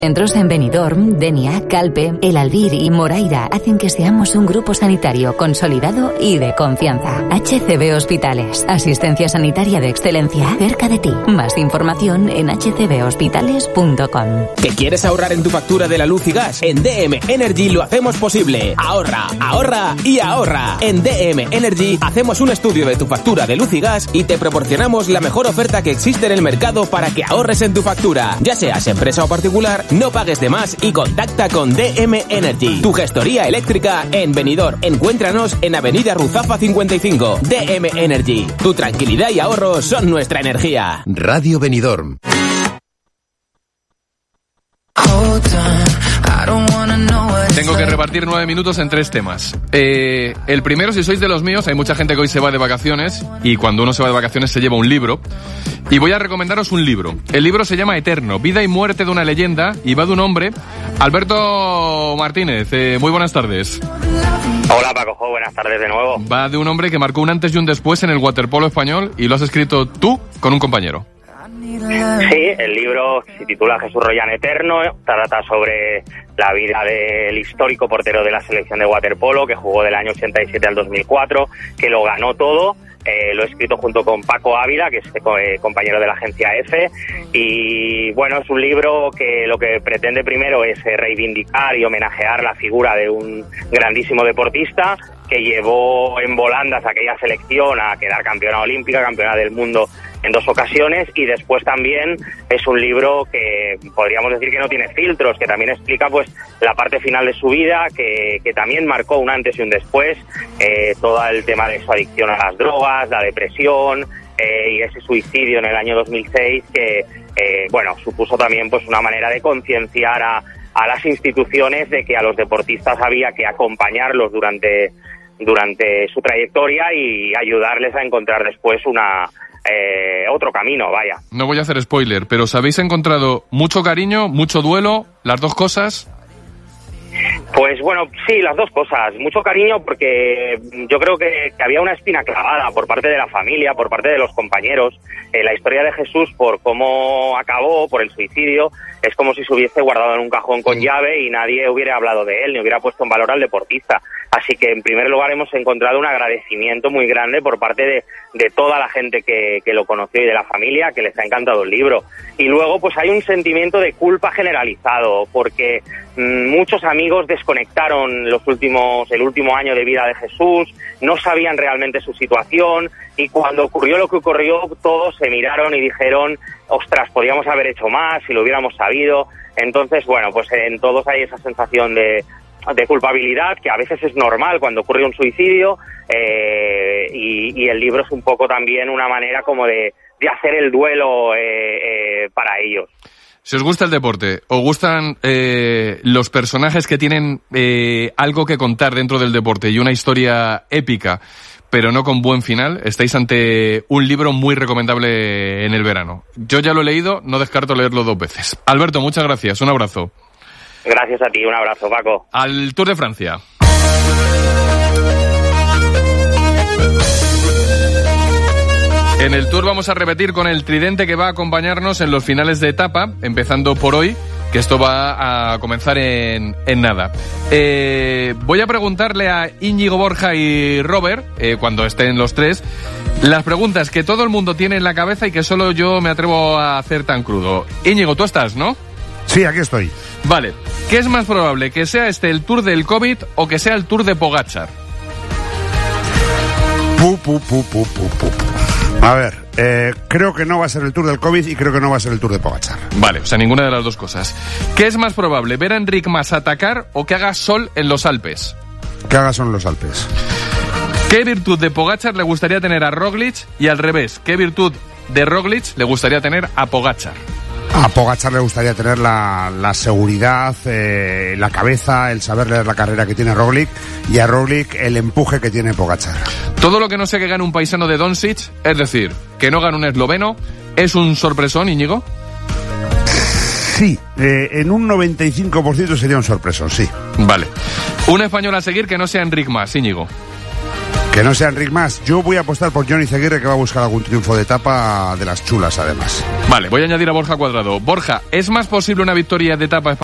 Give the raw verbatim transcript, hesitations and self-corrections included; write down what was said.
Centros en Benidorm, Denia, Calpe, El Albir y Moraira hacen que seamos un grupo sanitario consolidado y de confianza. H C B Hospitales, asistencia sanitaria de excelencia cerca de ti. Más información en h c b hospitales punto com. ¿Te quieres ahorrar en tu factura de la luz y gas? En D M Energy lo hacemos posible. Ahorra, ahorra y ahorra. En D M Energy hacemos un estudio de tu factura de luz y gas y te proporcionamos la mejor oferta que existe en el mercado para que ahorres en tu factura. Ya seas empresa o particular, no pagues de más y contacta con D M Energy, tu gestoría eléctrica en Benidorm. Encuéntranos en Avenida Ruzafa cincuenta y cinco. D M Energy, tu tranquilidad y ahorro son nuestra energía. Radio Benidorm. Tengo que repartir nueve minutos en tres temas. Eh, el primero, si sois de los míos, hay mucha gente que hoy se va de vacaciones y cuando uno se va de vacaciones se lleva un libro. Y voy a recomendaros un libro. El libro se llama Eterno, vida y muerte de una leyenda y va de un hombre, Alberto Martínez. Eh, muy buenas tardes. Hola Paco, buenas tardes de nuevo. Va de un hombre que marcó un antes y un después en el waterpolo español y lo has escrito tú con un compañero. Sí, el libro se titula Jesús Royan Eterno, trata sobre la vida del histórico portero de la selección de waterpolo que jugó del año ochenta y siete al dos mil cuatro, que lo ganó todo. Eh, lo he escrito junto con Paco Ávila, que es eh, compañero de la agencia EFE, y bueno, es un libro que lo que pretende primero es eh, reivindicar y homenajear la figura de un grandísimo deportista que llevó en volandas a aquella selección a quedar campeona olímpica, campeona del mundo en dos ocasiones, y después también es un libro que podríamos decir que no tiene filtros, que también explica pues la parte final de su vida, que, que también marcó un antes y un después, eh, todo el tema de su adicción a las drogas, la depresión, eh, y ese suicidio en el año dos mil seis que, eh, bueno, supuso también pues una manera de concienciar a, a las instituciones de que a los deportistas había que acompañarlos durante, durante su trayectoria y ayudarles a encontrar después una... Eh, otro camino, vaya. No voy a hacer spoiler, pero ¿os habéis encontrado mucho cariño, mucho duelo, las dos cosas? Pues bueno, sí, las dos cosas. Mucho cariño porque yo creo que, que había una espina clavada por parte de la familia, por parte de los compañeros. Eh, la historia de Jesús, por cómo acabó, por el suicidio, es como si se hubiese guardado en un cajón con llave y nadie hubiera hablado de él, ni hubiera puesto en valor al deportista. Así que, en primer lugar, hemos encontrado un agradecimiento muy grande por parte de, de toda la gente que, que lo conoció y de la familia, que les ha encantado el libro. Y luego, pues hay un sentimiento de culpa generalizado, porque mmm, muchos amigos desconectaron los últimos, el último año de vida de Jesús, no sabían realmente su situación, y cuando ocurrió lo que ocurrió, todos se miraron y dijeron, ostras, podíamos haber hecho más si lo hubiéramos sabido. Entonces, bueno, pues en todos hay esa sensación de... de culpabilidad, que a veces es normal cuando ocurre un suicidio, eh, y, y el libro es un poco también una manera como de, de hacer el duelo eh, eh, para ellos. Si os gusta el deporte, os gustan eh, los personajes que tienen eh, algo que contar dentro del deporte y una historia épica, pero no con buen final, estáis ante un libro muy recomendable en el verano. Yo ya lo he leído, no descarto leerlo dos veces. Alberto, muchas gracias, un abrazo. Gracias a ti, un abrazo, Paco. Al Tour de Francia. En el Tour vamos a repetir con el tridente que va a acompañarnos en los finales de etapa, empezando por hoy, que esto va a comenzar en, en nada. Eh, voy a preguntarle a Íñigo, Borja y Robert, eh, cuando estén los tres, las preguntas que todo el mundo tiene en la cabeza y que solo yo me atrevo a hacer tan crudo. Íñigo, tú estás, ¿no? Sí, aquí estoy. Vale. ¿Qué es más probable? ¿Que sea este el Tour del COVID o que sea el Tour de Pogačar? Pu, pu, pu, pu, pu, pu. A ver, eh, creo que no va a ser el Tour del COVID y creo que no va a ser el Tour de Pogačar. Vale, o sea, ninguna de las dos cosas. ¿Qué es más probable? ¿Ver a Enric Mas atacar o que haga sol en los Alpes? Que haga sol en los Alpes. ¿Qué virtud de Pogačar le gustaría tener a Roglic? Y al revés, ¿qué virtud de Roglic le gustaría tener a Pogačar? A Pogačar le gustaría tener la, la seguridad, eh, la cabeza, el saber leer la carrera que tiene Roglic, y a Roglic el empuje que tiene Pogačar. Todo lo que no sea que gane un paisano de Doncic, es decir, que no gane un esloveno, ¿es un sorpresón, Íñigo? Sí, eh, en un noventa y cinco por ciento sería un sorpresón, sí. Vale. Un español a seguir que no sea Enric Mas, Íñigo. Que no sea Enric Mas. Yo voy a apostar por Johnny Ceguirre, que va a buscar algún triunfo de etapa de las chulas, además. Vale, voy a añadir a Borja Cuadrado. Borja, ¿es más posible una victoria de etapa